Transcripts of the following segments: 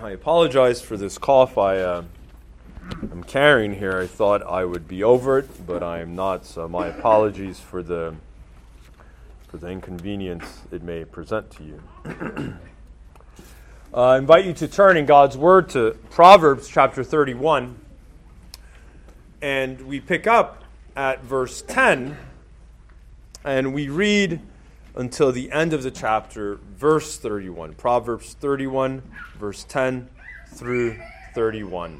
I apologize for this cough I'm carrying here. I thought I would be over it, but I am not, so my apologies for the inconvenience it may present to you. I invite you to turn in God's Word to Proverbs chapter 31, and we pick up at verse 10, and we read until the end of the chapter, verse 31. Proverbs 31, verse 10 through 31.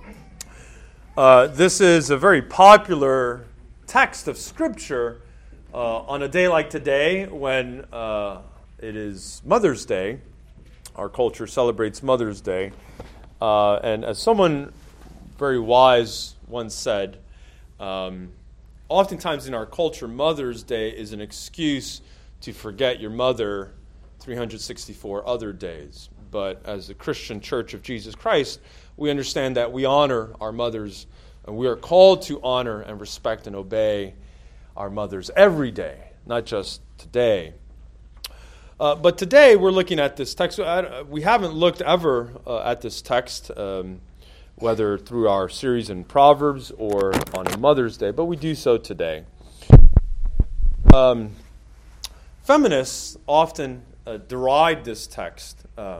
This is a very popular text of Scripture on a day like today when it is Mother's Day. Our culture celebrates Mother's Day. And as someone very wise once said, oftentimes in our culture, Mother's Day is an excuse to forget your mother 364 other days. But as the Christian Church of Jesus Christ, we understand that we honor our mothers, and we are called to honor and respect and obey our mothers every day, not just today. But today we're looking at this text. We haven't looked ever at this text, whether through our series in Proverbs or on a Mother's Day, but we do so today. Feminists often deride this text.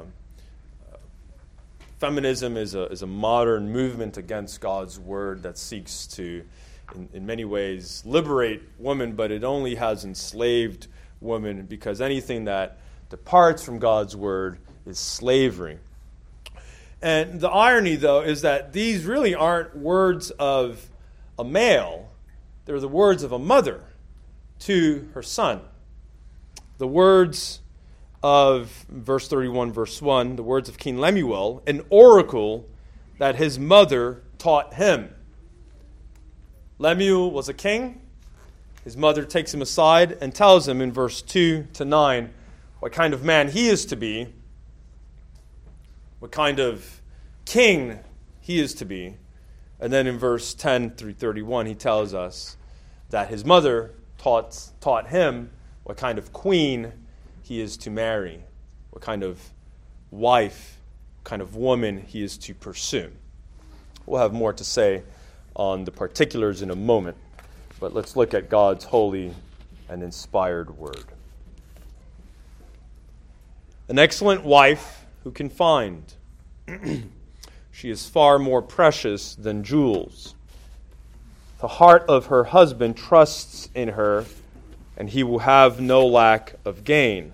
Feminism is a modern movement against God's word that seeks to, in many ways, liberate women, but it only has enslaved women because anything that departs from God's word is slavery. And the irony, though, is that these really aren't words of a male. They're the words of a mother to her son. The words of verse 31, verse 1, the words of King Lemuel, an oracle that his mother taught him. Lemuel was a king. His mother takes him aside and tells him in verse 2 to 9 what kind of man he is to be, what kind of king he is to be. And then in verse 10 through 31, he tells us that his mother taught him what kind of queen he is to marry, what kind of wife, what kind of woman he is to pursue. We'll have more to say on the particulars in a moment, but let's look at God's holy and inspired word. An excellent wife who can find. She is far more precious than jewels. The heart of her husband trusts in her, and he will have no lack of gain.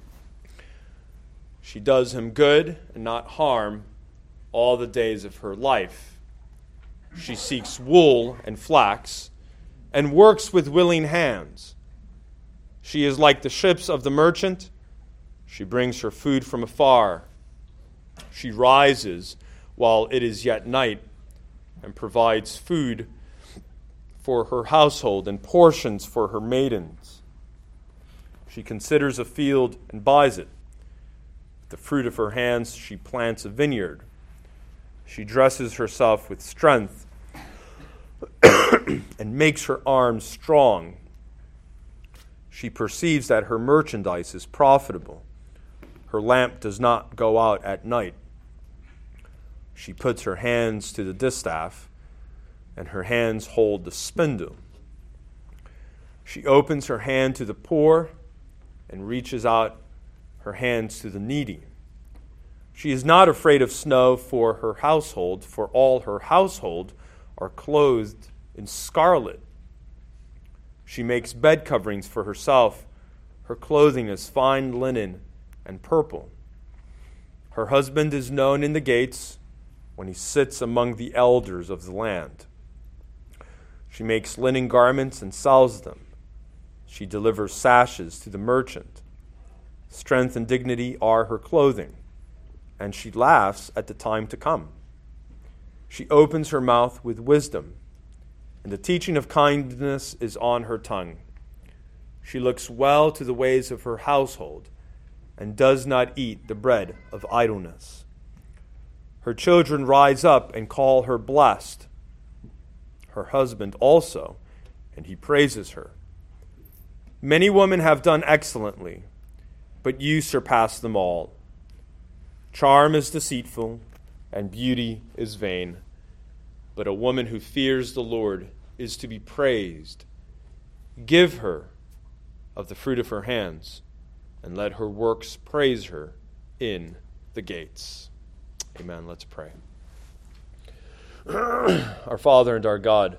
She does him good and not harm all the days of her life. She seeks wool and flax and works with willing hands. She is like the ships of the merchant. She brings her food from afar. She rises while it is yet night and provides food for her household and portions for her maidens. She considers a field and buys it. With the fruit of her hands she plants a vineyard. She dresses herself with strength and makes her arms strong. She perceives that her merchandise is profitable. Her lamp does not go out at night. She puts her hands to the distaff, and her hands hold the spindle. She opens her hand to the poor and reaches out her hands to the needy. She is not afraid of snow for her household, for all her household are clothed in scarlet. She makes bed coverings for herself. Her clothing is fine linen and purple. Her husband is known in the gates when he sits among the elders of the land. She makes linen garments and sells them. She delivers sashes to the merchant. Strength and dignity are her clothing, and she laughs at the time to come. She opens her mouth with wisdom, and the teaching of kindness is on her tongue. She looks well to the ways of her household, and does not eat the bread of idleness. Her children rise up and call her blessed. Her husband also, and he praises her. Many women have done excellently, but you surpass them all. Charm is deceitful, and beauty is vain. But a woman who fears the Lord is to be praised. Give her of the fruit of her hands, and let her works praise her in the gates. Amen. Let's pray. Our Father and our God,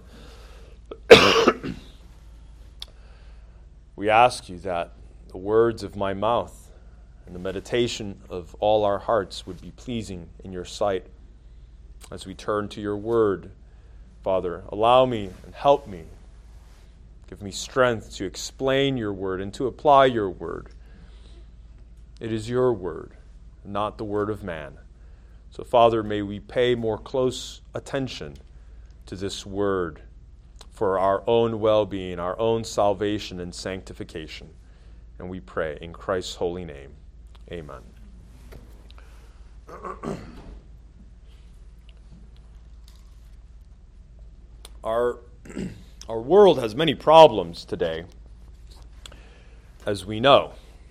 we ask you that the words of my mouth and the meditation of all our hearts would be pleasing in your sight. As we turn to your word, Father, allow me and help me. Give me strength to explain your word and to apply your word. It is your word, not the word of man. So, Father, may we pay more close attention to this word for our own well-being, our own salvation and sanctification. And we pray in Christ's holy name. Amen. Our world has many problems today, as we know.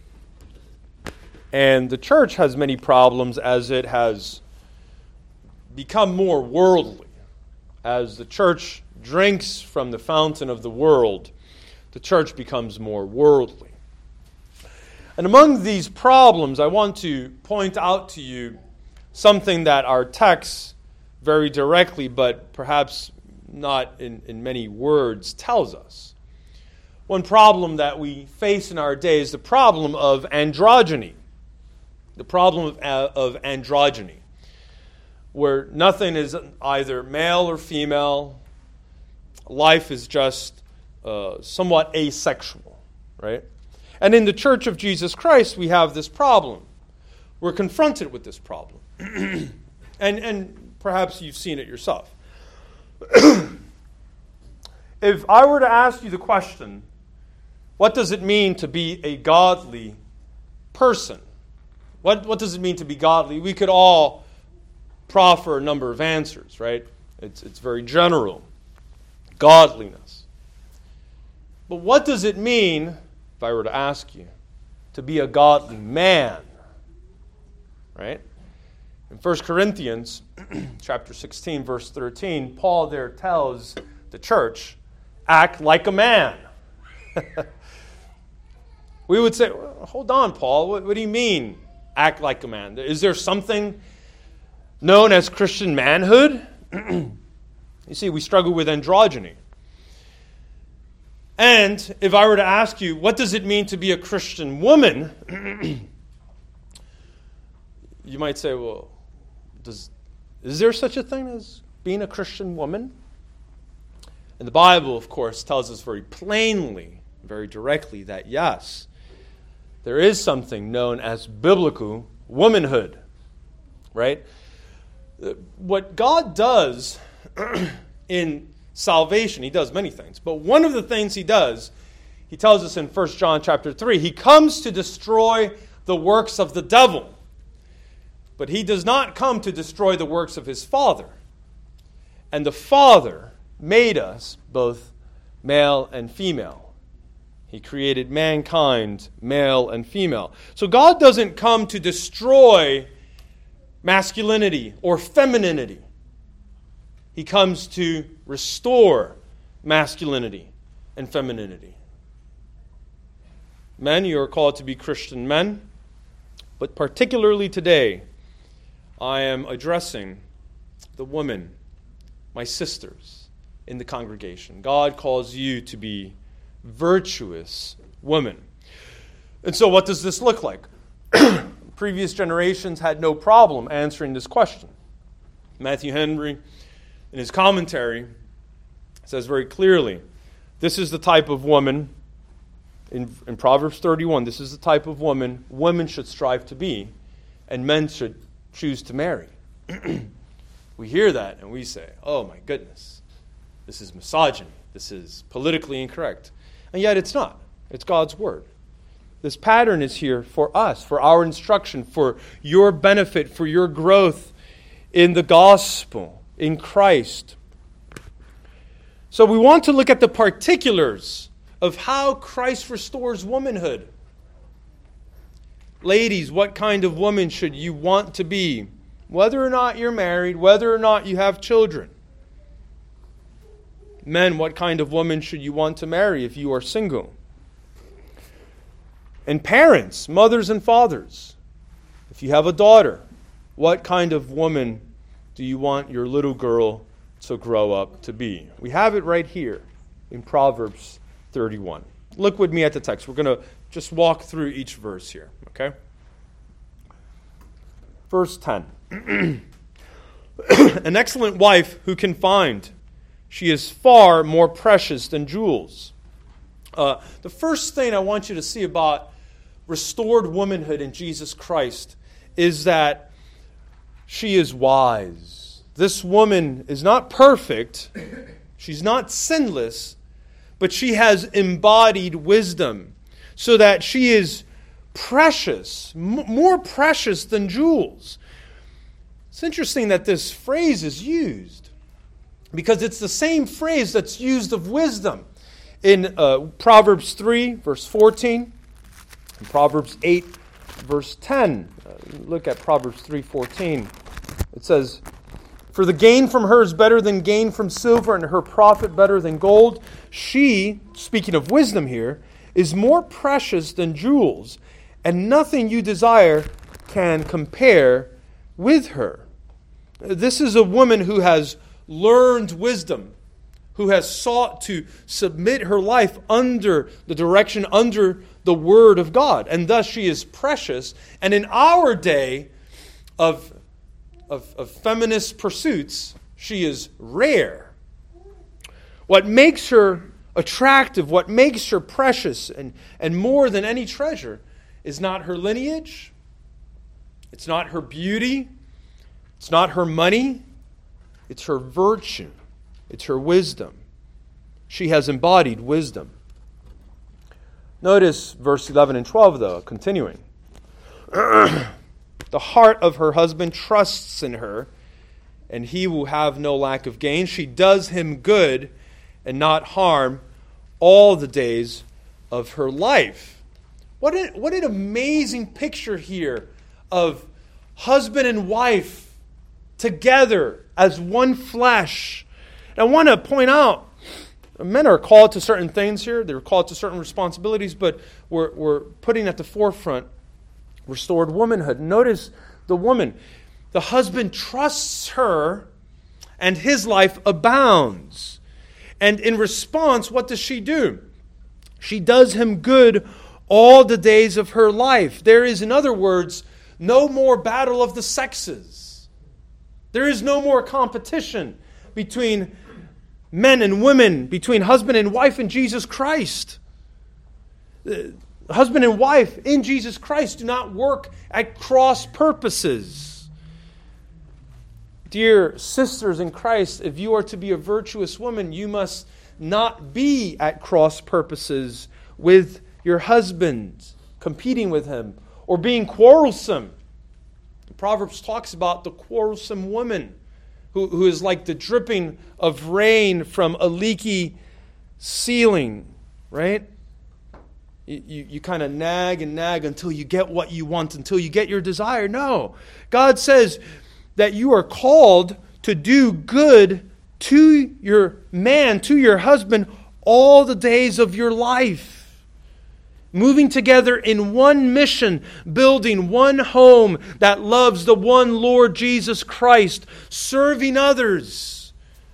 And the church has many problems as it has become more worldly. As the church drinks from the fountain of the world, the church becomes more worldly. And among these problems, I want to point out to you something that our text very directly, but perhaps not in many words, tells us. One problem that we face in our day is the problem of androgyny. The problem of androgyny, where nothing is either male or female. Life is just somewhat asexual, right? And in the Church of Jesus Christ, we have this problem. We're confronted with this problem. and perhaps you've seen it yourself. If I were to ask you the question, what does it mean to be a godly person? What does it mean to be godly? We could all proffer a number of answers, right? It's very general. Godliness. But what does it mean, if I were to ask you, to be a godly man? Right? In 1 Corinthians chapter 16, verse 13, Paul there tells the church, act like a man. We would say, well, hold on, Paul, what do you mean, act like a man? Is there something known as Christian manhood? You see, we struggle with androgyny. And if I were to ask you, what does it mean to be a Christian woman? You might say, well, is there such a thing as being a Christian woman? And the Bible, of course, tells us very plainly, very directly, that yes, there is something known as biblical womanhood, right? What God does in salvation, he does many things, but one of the things he does, he tells us in 1 John chapter 3, he comes to destroy the works of the devil. But he does not come to destroy the works of his Father. And the Father made us both male and female. He created mankind male and female. So God doesn't come to destroy masculinity or femininity. He comes to restore masculinity and femininity. Men, you are called to be Christian men, but particularly today, I am addressing the women, my sisters in the congregation. God calls you to be virtuous women. And so what does this look like? Previous generations had no problem answering this question. Matthew Henry, in his commentary, says very clearly, this is the type of woman, in Proverbs 31, this is the type of woman women should strive to be, and men should choose to marry. We hear that and we say, oh my goodness, this is misogyny, this is politically incorrect. And yet it's not. It's God's word. This pattern is here for us, for our instruction, for your benefit, for your growth in the gospel, in Christ. So we want to look at the particulars of how Christ restores womanhood. Ladies, what kind of woman should you want to be? Whether or not you're married, whether or not you have children. Men, what kind of woman should you want to marry if you are single? And parents, mothers and fathers, if you have a daughter, what kind of woman do you want your little girl to grow up to be? We have it right here in Proverbs 31. Look with me at the text. We're going to just walk through each verse here, okay? Verse 10. An excellent wife who can find? She is far more precious than jewels. The first thing I want you to see about restored womanhood in Jesus Christ is that she is wise. This woman is not perfect. She's not sinless, but she has embodied wisdom so that she is precious, more precious than jewels. It's interesting that this phrase is used because it's the same phrase that's used of wisdom in Proverbs 3, verse 14, and Proverbs 8, verse 10. Look at Proverbs 3:14. It says, "For the gain from her is better than gain from silver, and her profit better than gold. She," speaking of wisdom here, "is more precious than jewels, and nothing you desire can compare with her." This is a woman who has learned wisdom, who has sought to submit her life under the direction, under the Word of God. And thus she is precious. And in our day of feminist pursuits, she is rare. What makes her attractive, what makes her precious and more than any treasure is not her lineage, it's not her beauty, it's not her money, it's her virtue, it's her wisdom. She has embodied wisdom. Notice verse 11 and 12, though, continuing. "The heart of her husband trusts in her, and he will have no lack of gain. She does him good and not harm all the days of her life." What an amazing picture here of husband and wife together as one flesh. And I want to point out, men are called to certain things here. They're called to certain responsibilities, but we're putting at the forefront restored womanhood. Notice the woman. The husband trusts her, and his life abounds. And in response, what does she do? She does him good all the days of her life. There is, in other words, no more battle of the sexes. There is no more competition between men and women, between husband and wife in Jesus Christ. Husband and wife in Jesus Christ do not work at cross purposes. Dear sisters in Christ, if you are to be a virtuous woman, you must not be at cross purposes with your husband, competing with him, or being quarrelsome. The Proverbs talks about the quarrelsome woman who is like the dripping of rain from a leaky ceiling, right? You kind of nag and nag until you get what you want, until you get your desire. No. God says that you are called to do good to your man, to your husband, all the days of your life. Moving together in one mission, building one home that loves the one Lord Jesus Christ, serving others.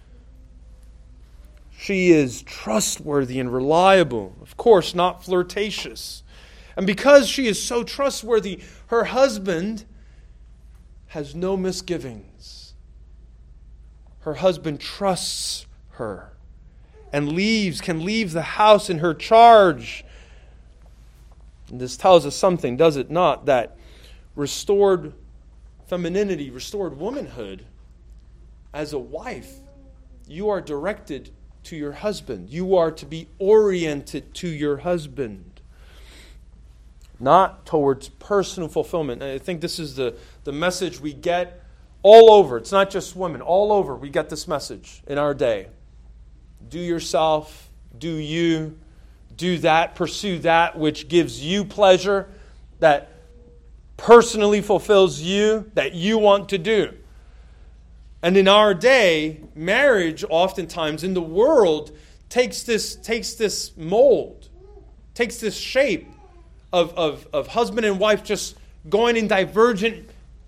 She is trustworthy and reliable, of course, not flirtatious. And because she is so trustworthy, her husband has no misgivings. Her husband trusts her and can leave the house in her charge. And this tells us something, does it not? That restored femininity, restored womanhood, as a wife, you are directed to your husband. You are to be oriented to your husband, not towards personal fulfillment. And I think this is the message we get all over. It's not just women. All over we get this message in our day. Do yourself, do you, do that, pursue that which gives you pleasure, that personally fulfills you, that you want to do. And in our day, marriage oftentimes in the world takes this mold, takes this shape of husband and wife just going in divergent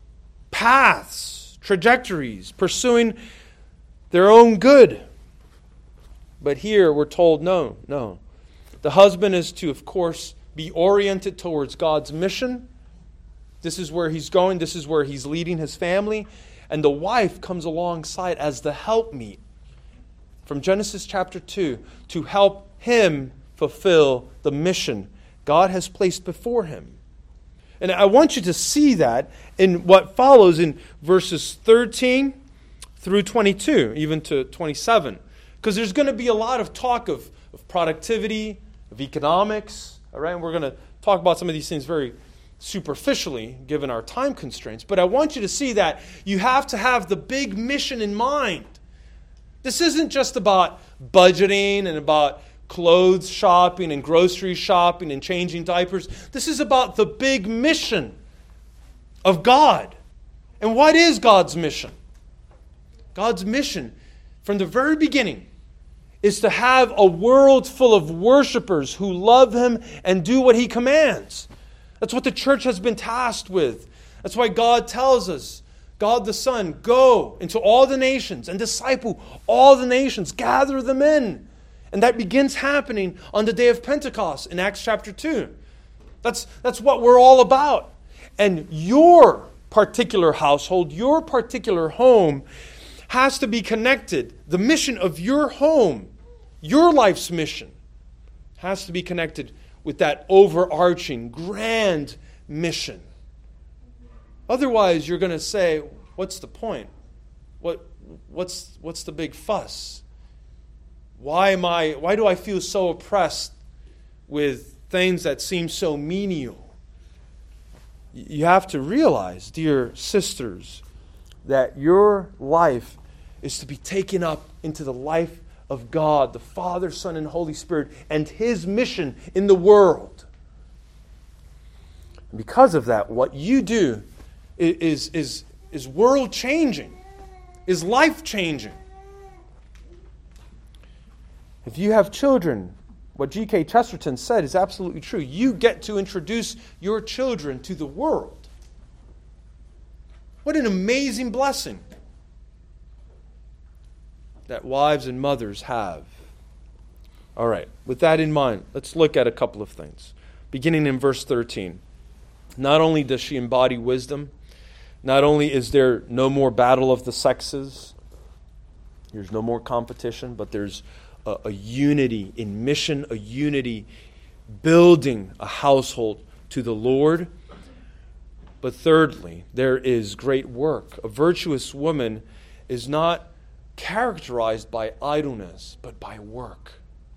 paths, trajectories, pursuing their own good. But here we're told, no. The husband is to, of course, be oriented towards God's mission. This is where he's going. This is where he's leading his family. And the wife comes alongside as the helpmeet from Genesis chapter 2 to help him fulfill the mission God has placed before him. And I want you to see that in what follows in verses 13 through 22, even to 27. Because there's going to be a lot of talk of productivity, of economics. All right, and we're going to talk about some of these things very superficially, given our time constraints. But I want you to see that you have to have the big mission in mind. This isn't just about budgeting and about clothes shopping and grocery shopping and changing diapers. This is about the big mission of God. And what is God's mission? God's mission, from the very beginning, is to have a world full of worshipers who love Him and do what He commands. That's what the church has been tasked with. That's why God tells us, God the Son, go into all the nations and disciple all the nations, gather them in. And that begins happening on the day of Pentecost in Acts chapter 2. That's what we're all about. And your particular household, your particular home has to be connected. The mission of your home, your life's mission, has to be connected with that overarching, grand mission. Otherwise, you're going to say, what's the point? What's the big fuss? Why do I feel so oppressed with things that seem so menial? You have to realize, dear sisters, that your life is to be taken up into the life of God, the Father, Son, and Holy Spirit, and His mission in the world. And because of that, what you do is world-changing, is life-changing. If you have children, what G.K. Chesterton said is absolutely true. You get to introduce your children to the world. What an amazing blessing that wives and mothers have. All right, with that in mind, let's look at a couple of things. Beginning in verse 13. Not only does she embody wisdom, not only is there no more battle of the sexes, there's no more competition, but there's a unity in mission, a unity building a household to the Lord. But thirdly, there is great work. A virtuous woman is not characterized by idleness, but by work.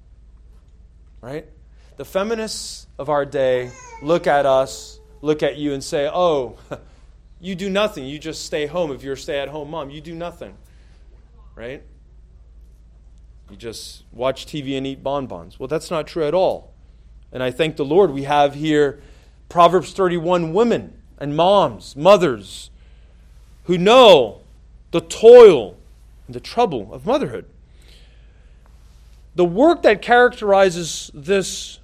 Right? The feminists of our day look at us, look at you and say, oh, you do nothing. You just stay home. If you're a stay-at-home mom, you do nothing. Right? You just watch TV and eat bonbons. Well, that's not true at all. And I thank the Lord we have here Proverbs 31 women and moms, mothers, who know the toil and the trouble of motherhood. The work that characterizes this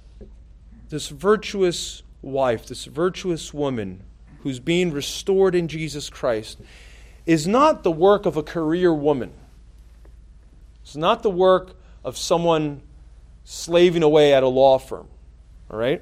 virtuous wife, this virtuous woman who's being restored in Jesus Christ, is not the work of a career woman. It's not the work of someone slaving away at a law firm. All right?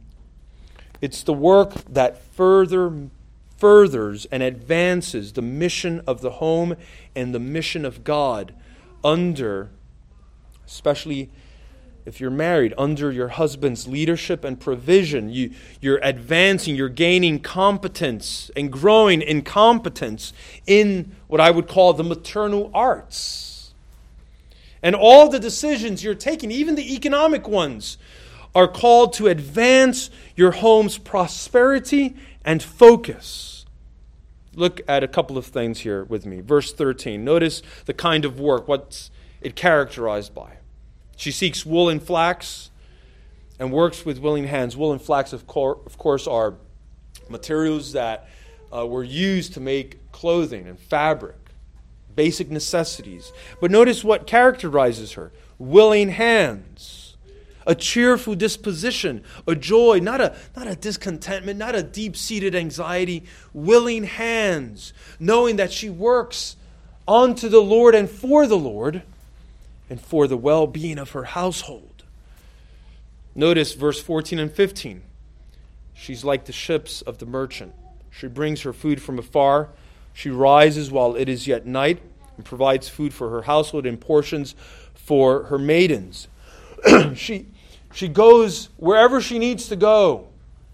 It's the work that furthers and advances the mission of the home and the mission of God under, especially if you're married, under your husband's leadership and provision. You're advancing, you're gaining competence and growing in competence in what I would call the maternal arts. And all the decisions you're taking, even the economic ones, are called to advance your home's prosperity and focus. Look at a couple of things here with me. Verse 13. Notice the kind of work, what's it characterized by. She seeks wool and flax and works with willing hands. Wool and flax, of course, are materials that were used to make clothing and fabric, basic necessities. But notice what characterizes her: willing hands, a cheerful disposition, a joy, not a discontentment, not a deep-seated anxiety, willing hands, knowing that she works unto the Lord and for the well-being of her household. Notice verse 14 and 15. She's like the ships of the merchant. She brings her food from afar. She rises while it is yet night and provides food for her household and portions for her maidens. She goes wherever she needs to go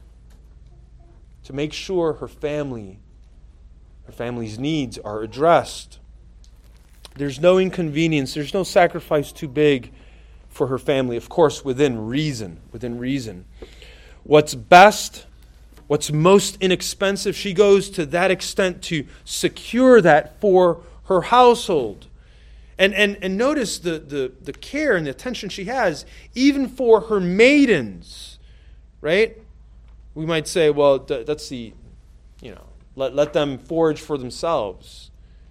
to make sure her family's needs are addressed. There's no inconvenience. There's no sacrifice too big for her family. Of course, within reason. What's best, what's most inexpensive, she goes to that extent to secure that for her household. And notice the care and the attention she has, even for her maidens, right? We might say, well, that's let them forage for themselves.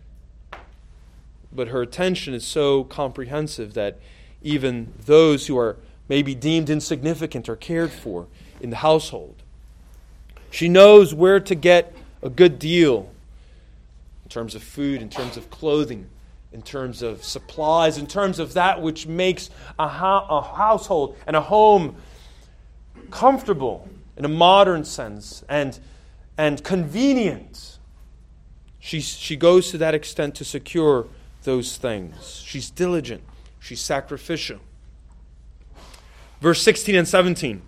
But her attention is so comprehensive that even those who are maybe deemed insignificant are cared for in the household. She knows where to get a good deal in terms of food, in terms of clothing, in terms of supplies, in terms of that which makes a household and a home comfortable in a modern sense and convenient. She goes to that extent to secure those things. She's diligent. She's sacrificial. Verse 16 and 17.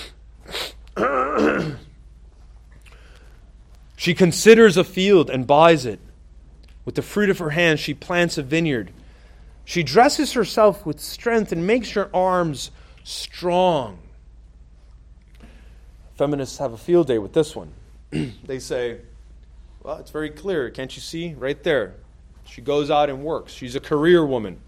She considers a field and buys it. With the fruit of her hands, she plants a vineyard. She dresses herself with strength and makes her arms strong. Feminists have a field day with this one. They say, well, it's very clear. Can't you see? Right there. She goes out and works. She's a career woman.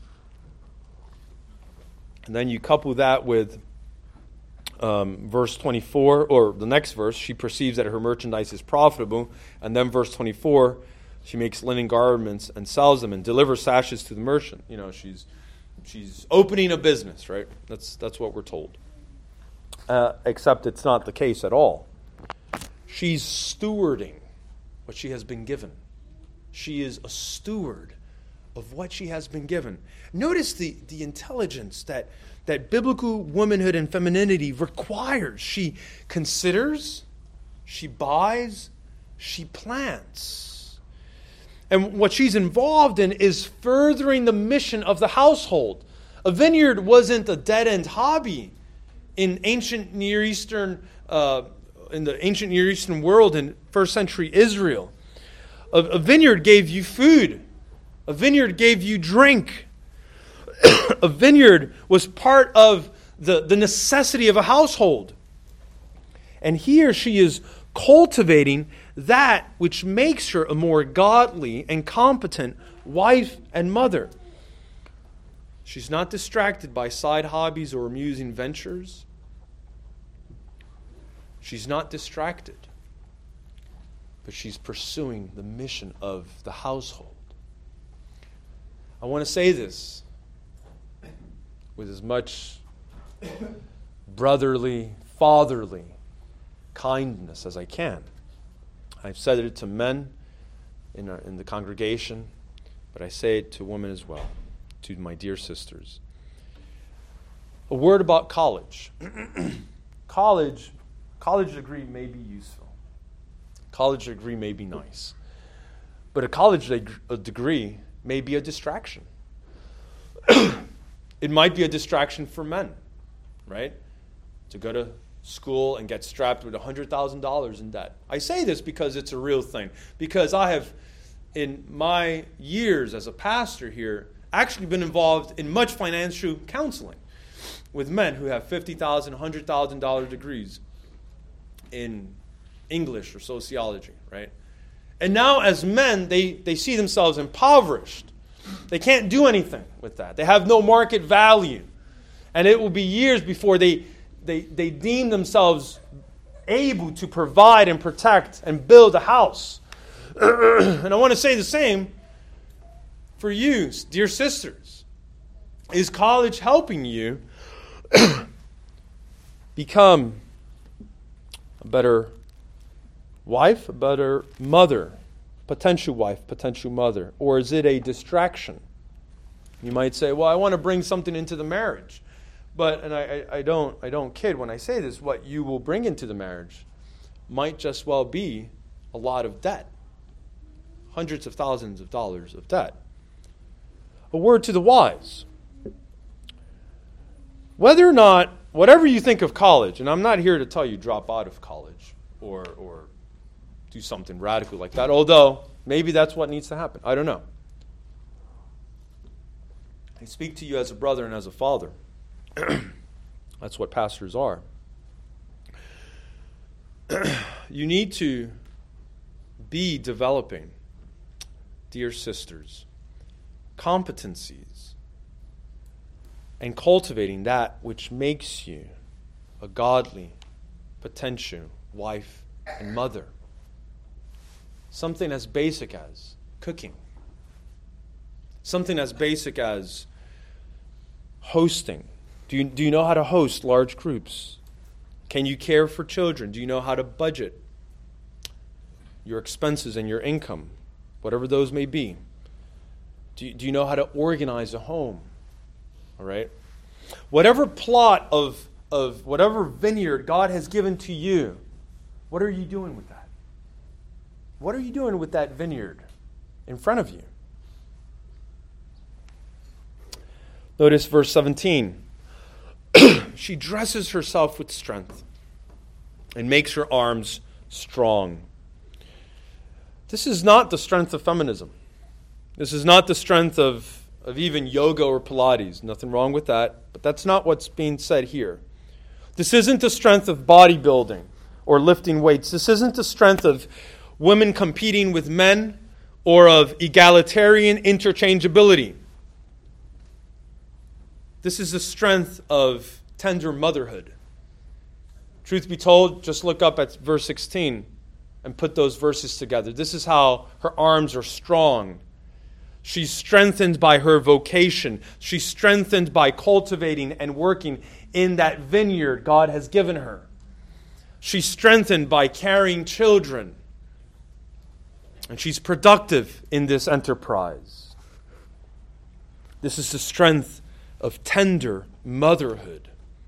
And then you couple that with verse 24, or the next verse, she perceives that her merchandise is profitable. And then verse 24, she makes linen garments and sells them and delivers sashes to the merchant. She's opening a business, right? That's what we're told. Except it's not the case at all. She's stewarding what she has been given. She is a steward of what she has been given. Notice the intelligence that biblical womanhood and femininity requires. She considers, she buys, she plants. And what she's involved in is furthering the mission of the household. A vineyard wasn't a dead-end hobby in ancient Near Eastern, in the ancient Near Eastern world in first century Israel. A vineyard gave you food. A vineyard gave you drink. A vineyard was part of the necessity of a household. And here she is cultivating that which makes her a more godly and competent wife and mother. She's not distracted by side hobbies or amusing ventures. She's not distracted. But she's pursuing the mission of the household. I want to say this with as much brotherly, fatherly kindness as I can. I've said it to men in the congregation, but I say it to women as well, to my dear sisters. A word about college. College degree may be useful. College degree may be nice. But a college degree may be a distraction. It might be a distraction for men, right? To go to school and get strapped with $100,000 in debt. I say this because it's a real thing. Because I have, in my years as a pastor here, actually been involved in much financial counseling with men who have $50,000, $100,000 degrees in English or sociology, right? And now as men, they see themselves impoverished. They can't do anything with that. They have no market value. And it will be years before they deem themselves able to provide and protect and build a house. And I want to say the same for you, dear sisters. Is college helping you become a better wife, a better mother, potential wife, potential mother? Or is it a distraction? You might say, well, I want to bring something into the marriage. But, and I don't kid when I say this, what you will bring into the marriage might just well be a lot of debt. Hundreds of thousands of dollars of debt. A word to the wise. Whether or not, whatever you think of college, and I'm not here to tell you drop out of college or do something radical like that, although maybe that's what needs to happen. I don't know. I speak to you as a brother and as a father. That's what pastors are. You need to be developing, dear sisters, competencies and cultivating that which makes you a godly, potential wife and mother. Something as basic as cooking. Something as basic as hosting. Do you know how to host large groups? Can you care for children? Do you know how to budget your expenses and your income, whatever those may be? Do you know how to organize a home? All right? Whatever plot of whatever vineyard God has given to you, what are you doing with that? What are you doing with that vineyard in front of you? Notice verse 17. She dresses herself with strength and makes her arms strong. This is not the strength of feminism. This is not the strength of even yoga or Pilates. Nothing wrong with that, but that's not what's being said here. This isn't the strength of bodybuilding or lifting weights. This isn't the strength of women competing with men or of egalitarian interchangeability. This is the strength of tender motherhood. Truth be told, just look up at verse 16 and put those verses together. This is how her arms are strong. She's strengthened by her vocation. She's strengthened by cultivating and working in that vineyard God has given her. She's strengthened by carrying children. And she's productive in this enterprise. This is the strength of tender motherhood.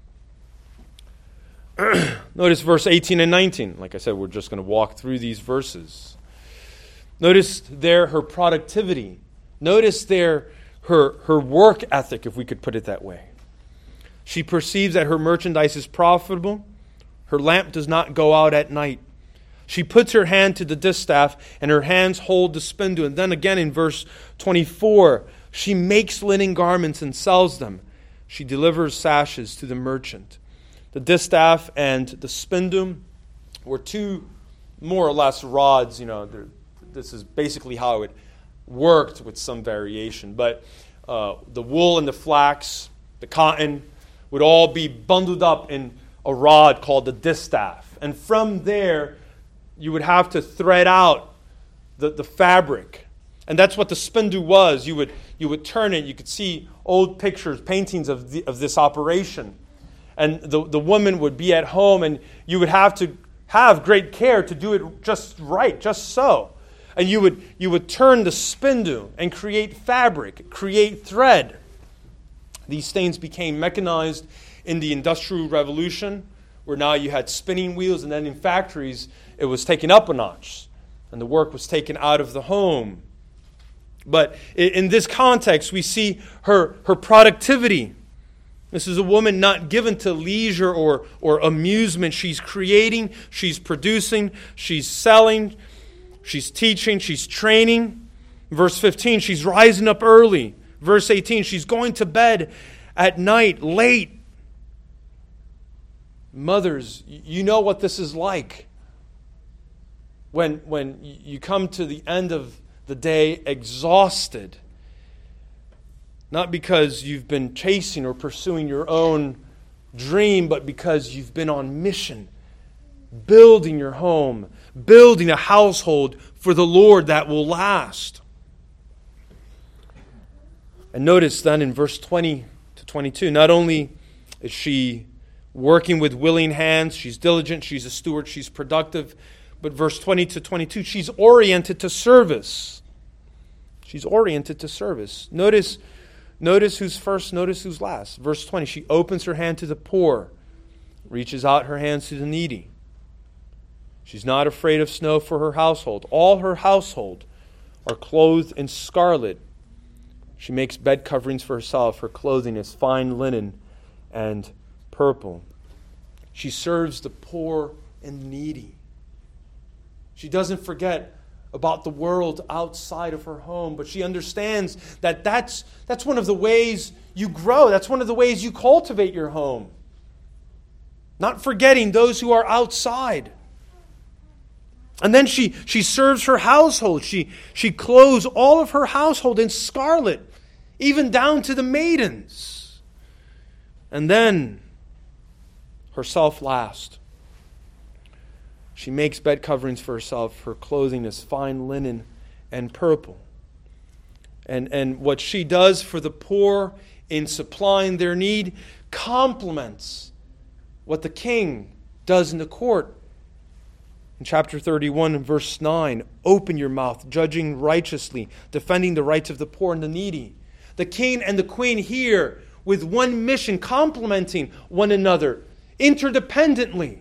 Notice verse 18 and 19. Like I said, we're just going to walk through these verses. Notice there her productivity. Notice there her work ethic, if we could put it that way. She perceives that her merchandise is profitable. Her lamp does not go out at night. She puts her hand to the distaff, and her hands hold the spindle. And then again in verse 24, she makes linen garments and sells them. She delivers sashes to the merchant. The distaff and the spindle were two more or less rods. This is basically how it worked with some variation. But the wool and the flax, the cotton, would all be bundled up in a rod called the distaff. And from there, you would have to thread out the fabric. And that's what the spindle was. You would turn it. You could see old pictures, paintings of this operation. And the woman would be at home, and you would have to have great care to do it just right, just so. And you would turn the spindle and create fabric, create thread. These things became mechanized in the Industrial Revolution, where now you had spinning wheels, and then in factories it was taken up a notch, and the work was taken out of the home. But in this context, we see her productivity. This is a woman not given to leisure or amusement. She's creating, she's producing, she's selling, she's teaching, she's training. Verse 15, she's rising up early. Verse 18, she's going to bed at night, late. Mothers, you know what this is like. When you come to the end of the day exhausted, not because you've been chasing or pursuing your own dream, but because you've been on mission building your home, building a household for the Lord that will last. And notice then in verse 20 to 22, not only is she working with willing hands, she's diligent, she's a steward, she's productive, but verse 20 to 22, she's oriented to service. She's oriented to service. Notice who's first, notice who's last. Verse 20, she opens her hand to the poor, reaches out her hands to the needy. She's not afraid of snow for her household. All her household are clothed in scarlet. She makes bed coverings for herself. Her clothing is fine linen and purple. She serves the poor and needy. She doesn't forget about the world outside of her home, but she understands that that's one of the ways you grow. That's one of the ways you cultivate your home. Not forgetting those who are outside. And then she serves her household. She clothes all of her household in scarlet, even down to the maidens. And then herself last. She makes bed coverings for herself. Her clothing is fine linen and purple. And what she does for the poor in supplying their need complements what the king does in the court. In chapter 31 and verse 9, open your mouth, judging righteously, defending the rights of the poor and the needy. The king and the queen here with one mission, complementing one another interdependently,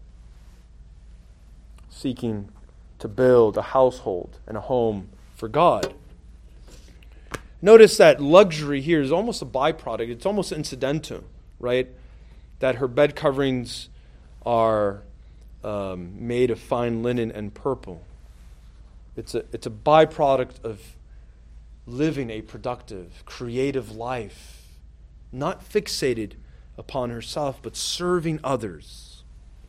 seeking to build a household and a home for God. Notice that luxury here is almost a byproduct. It's almost incidental, right? That her bed coverings are made of fine linen and purple. It's a byproduct of living a productive, creative life, not fixated upon herself, but serving others.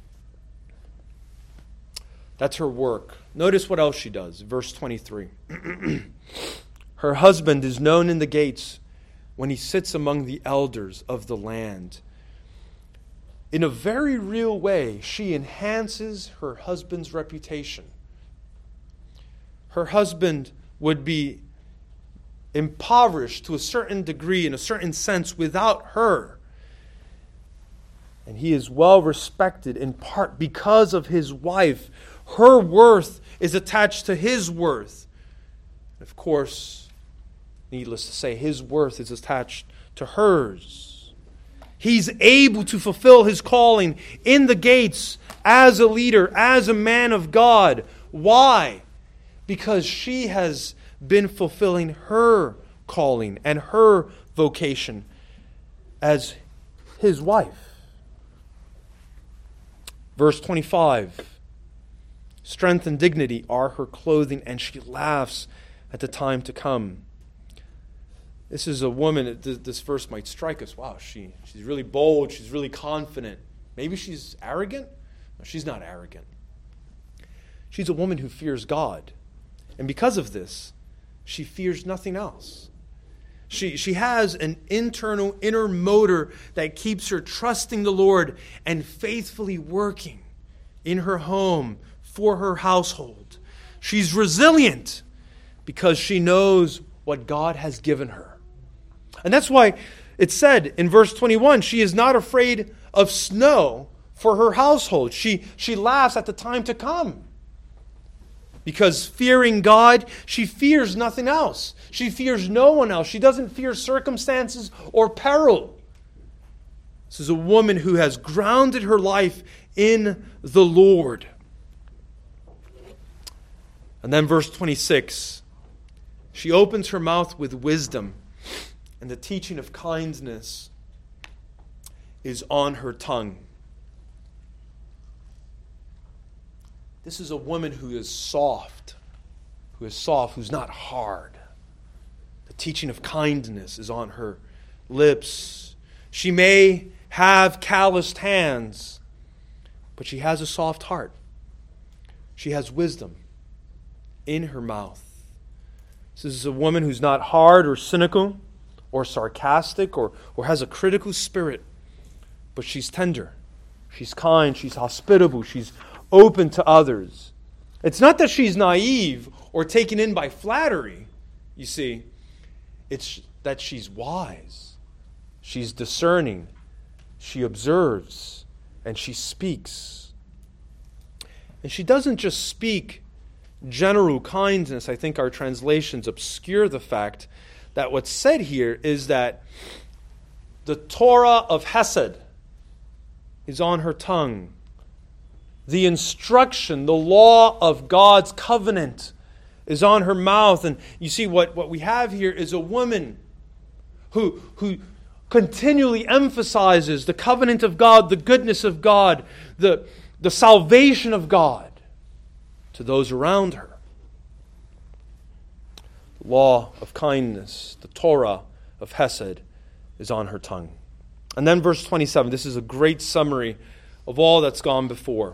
That's her work. Notice what else she does. Verse 23. Her husband is known in the gates when he sits among the elders of the land. In a very real way, she enhances her husband's reputation. Her husband would be impoverished to a certain degree, in a certain sense, without her. And he is well respected in part because of his wife. Her worth is attached to his worth. Of course, needless to say, his worth is attached to hers. He's able to fulfill his calling in the gates as a leader, as a man of God. Why? Because she has been fulfilling her calling and her vocation as his wife. Verse 25. Strength and dignity are her clothing, and she laughs at the time to come. This is a woman, this verse might strike us. Wow, she's really bold, she's really confident. Maybe she's arrogant? No, she's not arrogant. She's a woman who fears God. And because of this, she fears nothing else. She has an internal inner motor that keeps her trusting the Lord and faithfully working in her home for her household. She's resilient because she knows what God has given her. And that's why it said in verse 21, she is not afraid of snow for her household. She laughs at the time to come. Because fearing God, she fears nothing else. She fears no one else. She doesn't fear circumstances or peril. This is a woman who has grounded her life in the Lord. And then verse 26, she opens her mouth with wisdom, and the teaching of kindness is on her tongue. This is a woman who is soft, who's not hard. The teaching of kindness is on her lips. She may have calloused hands, but she has a soft heart. She has wisdom in her mouth. This is a woman who's not hard or cynical or sarcastic or has a critical spirit, but she's tender. She's kind. She's hospitable. She's open to others. It's not that she's naive or taken in by flattery, you see. It's that she's wise. She's discerning. She observes. And she speaks. And she doesn't just speak general kindness. I think our translations obscure the fact that what's said here is that the Torah of Hesed is on her tongue. The instruction, the law of God's covenant is on her mouth. And you see, what we have here is a woman who continually emphasizes the covenant of God, the goodness of God, the salvation of God to those around her. The law of kindness, the Torah of Hesed, is on her tongue. And then verse 27, this is a great summary of all that's gone before.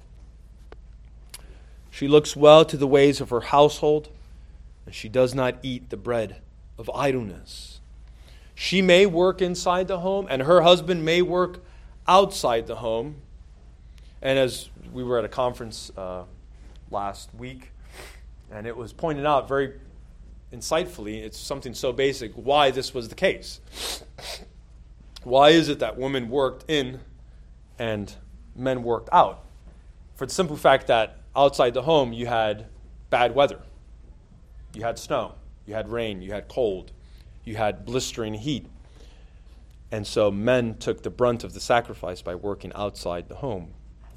She looks well to the ways of her household, and she does not eat the bread of idleness. She may work inside the home, and her husband may work outside the home. And as we were at a conference last week, and it was pointed out very insightfully, it's something so basic, why this was the case. Why is it that women worked in and men worked out? For the simple fact that outside the home you had bad weather. You had snow, you had rain, you had cold, you had blistering heat. And so men took the brunt of the sacrifice by working outside the home.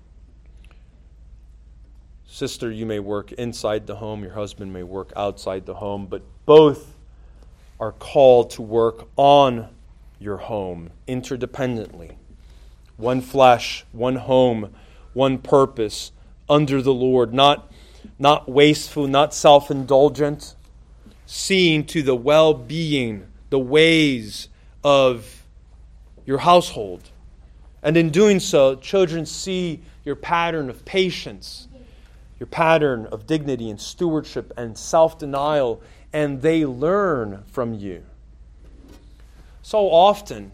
Sister, you may work inside the home, your husband may work outside the home, but both are called to work on your home interdependently. One flesh, one home, one purpose under the Lord, not wasteful, not self-indulgent, seeing to the well-being, the ways of your household. And in doing so, children see your pattern of patience, your pattern of dignity and stewardship and self-denial, and they learn from you. So often,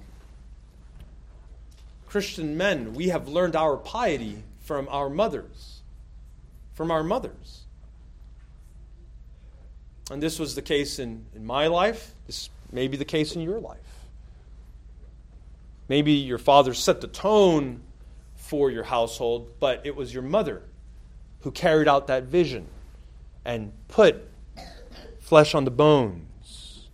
Christian men, we have learned our piety from our mothers. And this was the case in my life. This may be the case in your life. Maybe your father set the tone for your household, but it was your mother who carried out that vision and put flesh on the bones.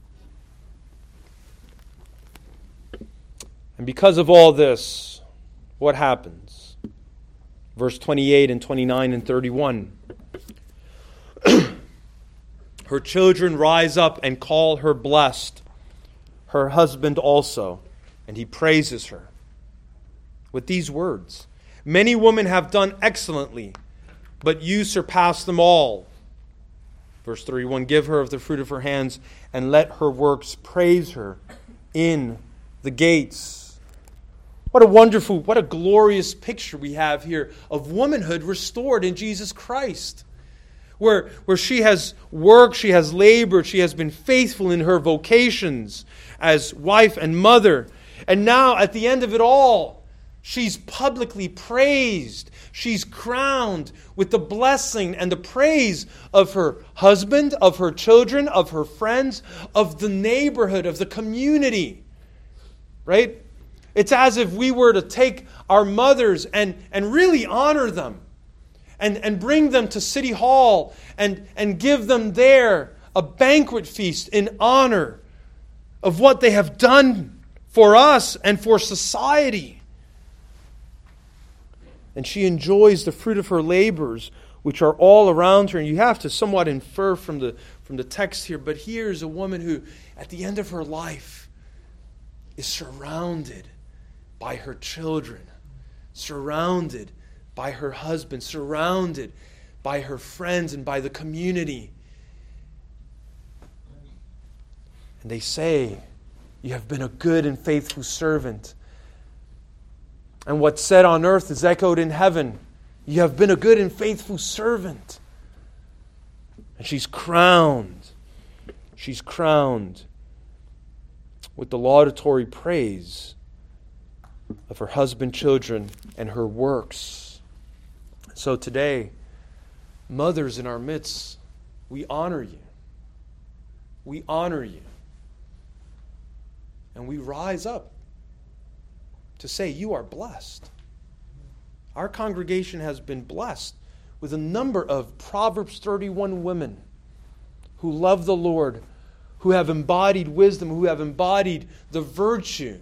And because of all this, what happens? Verse 28 and 29 and 31. Her children rise up and call her blessed, her husband also, and he praises her with these words. Many women have done excellently, but you surpass them all. Verse 31, give her of the fruit of her hands, and let her works praise her in the gates. What a wonderful, what a glorious picture we have here of womanhood restored in Jesus Christ. Where she has worked, she has labored, she has been faithful in her vocations as wife and mother. And now, at the end of it all, she's publicly praised. She's crowned with the blessing and the praise of her husband, of her children, of her friends, of the neighborhood, of the community. Right? It's as if we were to take our mothers and really honor them. And bring them to City Hall and give them there a banquet feast in honor of what they have done for us and for society. And she enjoys the fruit of her labors, which are all around her. And you have to somewhat infer from the text here, but here's a woman who, at the end of her life, is surrounded by her children, surrounded by her husband, surrounded by her friends and by the community. And they say, you have been a good and faithful servant. And what's said on earth is echoed in heaven. You have been a good and faithful servant. And she's crowned. She's crowned with the laudatory praise of her husband, children, and her works. So today, mothers in our midst, we honor you. We honor you. And we rise up to say you are blessed. Our congregation has been blessed with a number of Proverbs 31 women who love the Lord, who have embodied wisdom, who have embodied the virtue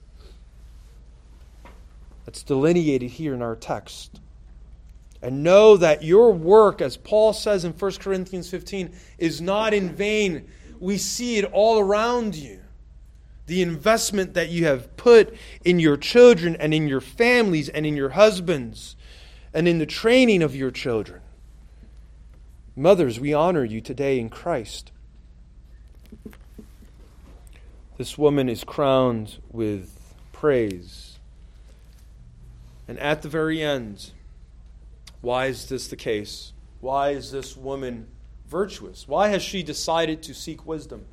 that's delineated here in our text. And know that your work, as Paul says in 1 Corinthians 15, is not in vain. We see it all around you. The investment that you have put in your children and in your families and in your husbands and in the training of your children. Mothers, we honor you today in Christ. This woman is crowned with praise. And at the very end, why is this the case? Why is this woman virtuous? Why has she decided to seek wisdom?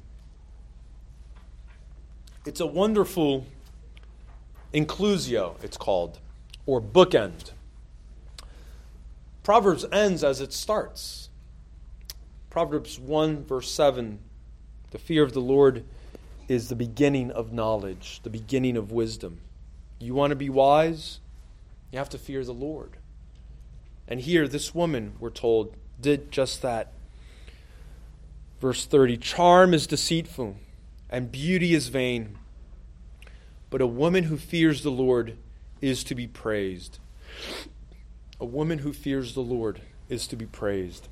It's a wonderful inclusio, it's called, or bookend. Proverbs ends as it starts. Proverbs 1 verse 7, the fear of the Lord is the beginning of knowledge, the beginning of wisdom. You want to be wise? You have to fear the Lord. And here, this woman, we're told, did just that. Verse 30, charm is deceitful, and beauty is vain. But a woman who fears the Lord is to be praised. A woman who fears the Lord is to be praised.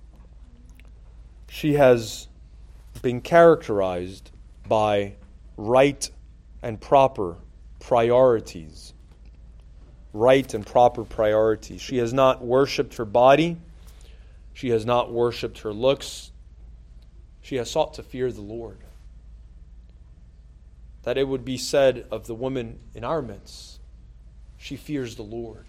She has been characterized by right and proper priorities. Right and proper priorities. She has not worshipped her body. She has not worshipped her looks. She has sought to fear the Lord. That it would be said of the woman in our midst, she fears the Lord.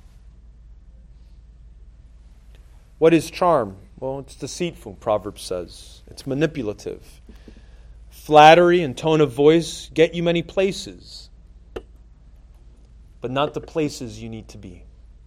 What is charm? Well, it's deceitful, Proverbs says. It's manipulative. Flattery and tone of voice get you many places, but not the places you need to be.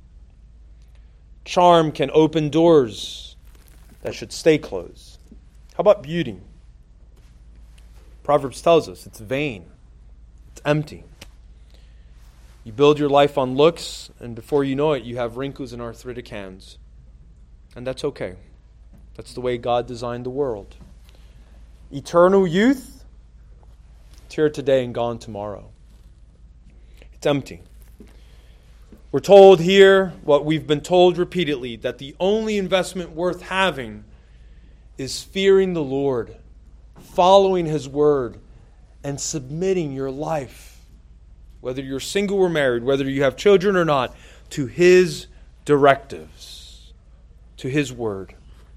Charm can open doors that should stay closed. How about beauty? Proverbs tells us it's vain. It's empty. You build your life on looks, and before you know it, you have wrinkles and arthritic hands. And that's okay. That's the way God designed the world. Eternal youth, it's here today and gone tomorrow. It's empty. We're told here, what we've been told repeatedly, that the only investment worth having is fearing the Lord, following His word, and submitting your life, whether you're single or married, whether you have children or not, to His directives, to His word.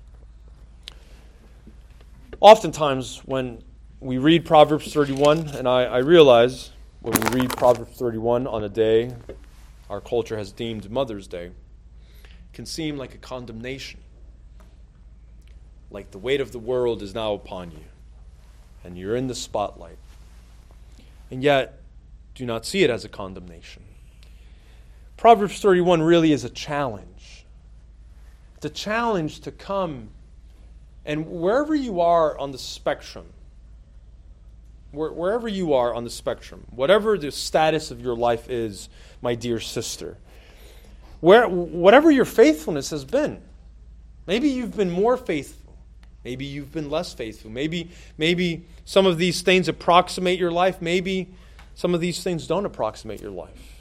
Oftentimes when we read Proverbs 31, and I realize when we read Proverbs 31 on a day our culture has deemed Mother's Day, it can seem like a condemnation. Like the weight of the world is now upon you, and you're in the spotlight. And yet, do not see it as a condemnation. Proverbs 31 really is a challenge. It's a challenge to come, and wherever you are on the spectrum, wherever you are on the spectrum, whatever the status of your life is, my dear sister, whatever your faithfulness has been, maybe you've been more faithful, maybe you've been less faithful, maybe some of these things approximate your life, maybe some of these things don't approximate your life.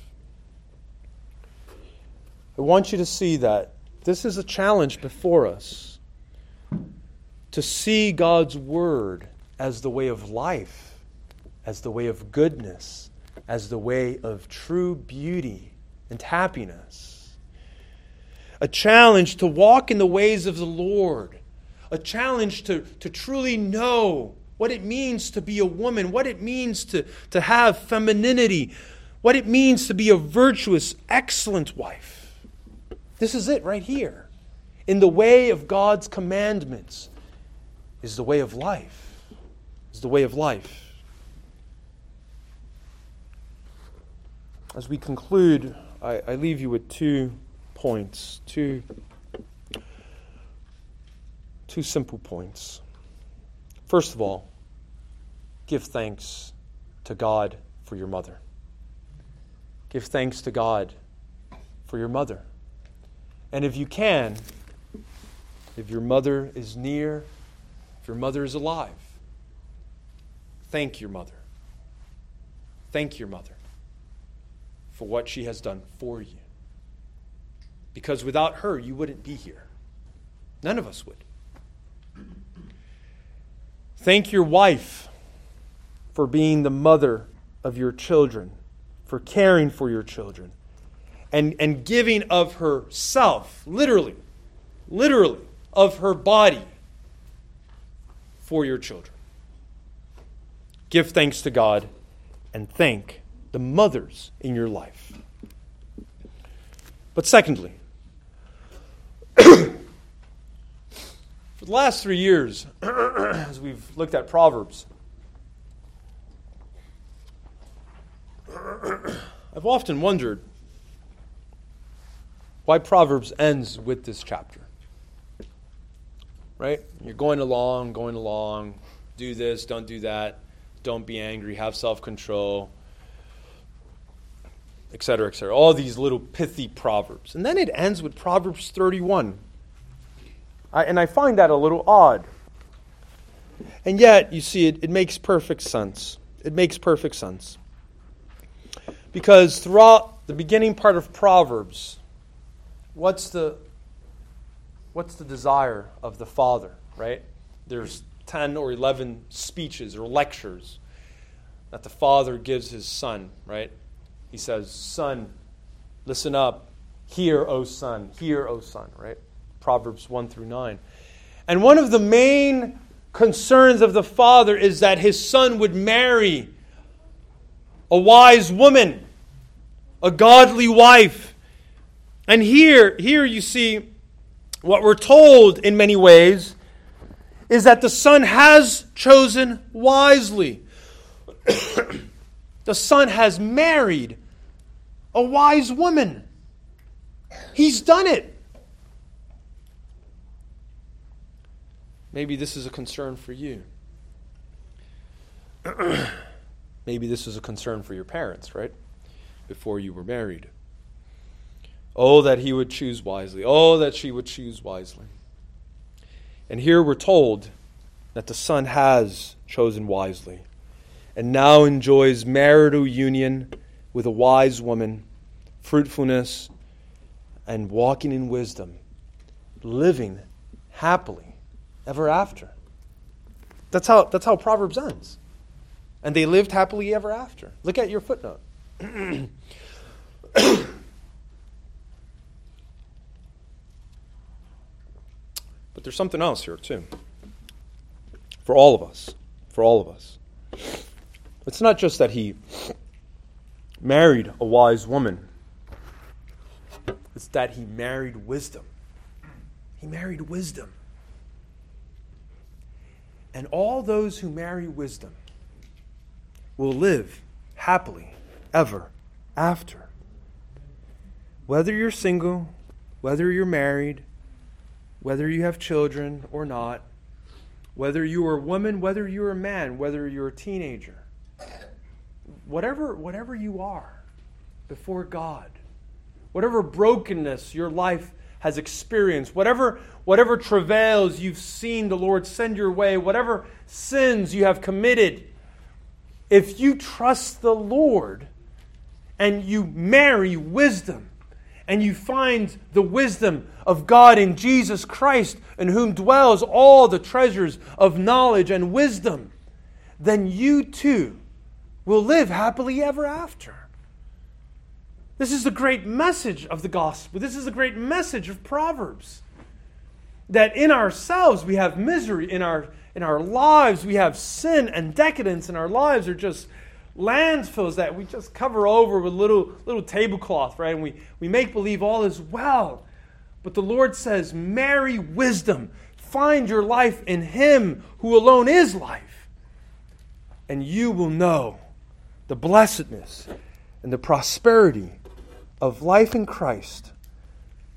I want you to see that this is a challenge before us, to see God's word as the way of life, as the way of goodness, as the way of true beauty and happiness. A challenge to walk in the ways of the Lord. A challenge to truly know what it means to be a woman, what it means to have femininity, what it means to be a virtuous, excellent wife. This is it right here. In the way of God's commandments is the way of life. Is the way of life. As we conclude, I leave you with 2 points, two simple points. First of all, give thanks to God for your mother. Give thanks to God for your mother. And if you can, if your mother is near, if your mother is alive, thank your mother. Thank your mother for what she has done for you. Because without her, you wouldn't be here. None of us would. Thank your wife for being the mother of your children, for caring for your children, and giving of herself, literally, of her body for your children. Give thanks to God and thank the mothers in your life. But secondly, for the last 3 years, as we've looked at Proverbs, I've often wondered why Proverbs ends with this chapter. Right? You're going along, do this, don't do that, don't be angry, have self-control, etc., etc. All these little pithy proverbs. And then it ends with Proverbs 31. And I find that a little odd. And yet, you see, it makes perfect sense. It makes perfect sense. Because throughout the beginning part of Proverbs, what's the desire of the father, right? There's 10 or 11 speeches or lectures that the father gives his son, right? He says, son, listen up. Hear, O son, right? Proverbs 1 through 9. And one of the main concerns of the father is that his son would marry a wise woman, a godly wife. And here you see what we're told in many ways is that the son has chosen wisely. The son has married a wise woman. He's done it. Maybe this is a concern for you. Maybe this is a concern for your parents, right? Before you were married. Oh, that he would choose wisely. Oh, that she would choose wisely. And here we're told that the son has chosen wisely and now enjoys marital union with a wise woman, fruitfulness, and walking in wisdom, living happily ever after. That's how Proverbs ends. And they lived happily ever after. Look at your footnote. But there's something else here too. For all of us. It's not just that he married a wise woman. It's that he married wisdom. He married wisdom. And all those who marry wisdom will live happily ever after. Whether you're single, whether you're married, whether you have children or not, whether you are a woman, whether you're a man, whether you're a teenager, whatever you are before God, whatever brokenness your life has experienced, whatever travails you've seen the Lord send your way, whatever sins you have committed, if you trust the Lord and you marry wisdom and you find the wisdom of God in Jesus Christ, in whom dwells all the treasures of knowledge and wisdom, then you too will live happily ever after. This is the great message of the gospel. This is the great message of Proverbs. That in ourselves we have misery, in our lives we have sin and decadence, in our lives are just landfills that we just cover over with little tablecloth, right? And we make believe all is well. But the Lord says, marry wisdom. Find your life in Him who alone is life. And you will know the blessedness and the prosperity of life in Christ.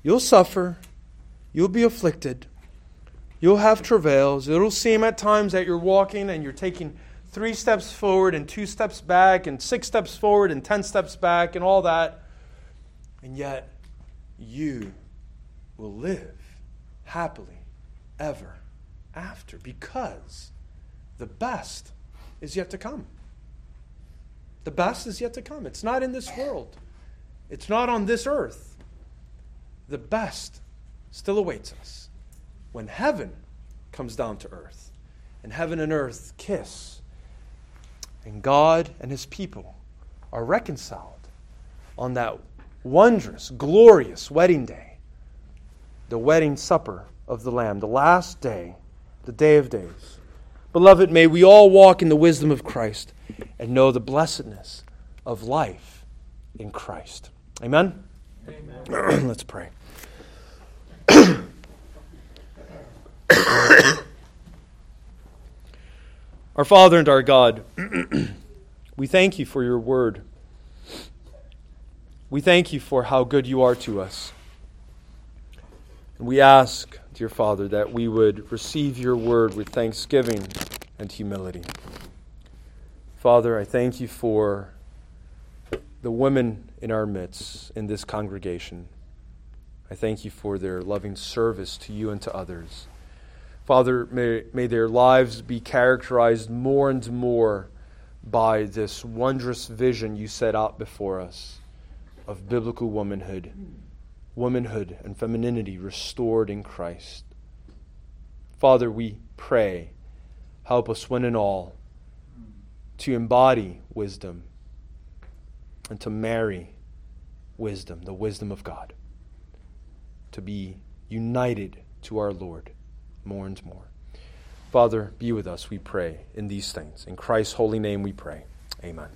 You'll suffer. You'll be afflicted. You'll have travails. It'll seem at times that you're walking and you're taking 3 steps forward and 2 steps back and 6 steps forward and 10 steps back and all that. And yet, you will live happily ever after, because the best is yet to come. The best is yet to come. It's not in this world. It's not on this earth. The best still awaits us when heaven comes down to earth, and heaven and earth kiss, and God and his people are reconciled on that wondrous, glorious wedding day, the wedding supper of the Lamb, the last day, the day of days. Beloved, may we all walk in the wisdom of Christ and know the blessedness of life in Christ. Amen? Amen. Let's pray. Our Father and our God, we thank you for your word. We thank you for how good you are to us. And we ask, dear Father, that we would receive your word with thanksgiving and humility. Father, I thank you for the women in our midst, in this congregation. I thank you for their loving service to you and to others. Father, may their lives be characterized more and more by this wondrous vision you set out before us of biblical womanhood and femininity restored in Christ. Father, we pray, help us one and all to embody wisdom and to marry wisdom, the wisdom of God, to be united to our Lord more and more. Father, be with us, we pray, in these things. In Christ's holy name we pray. Amen.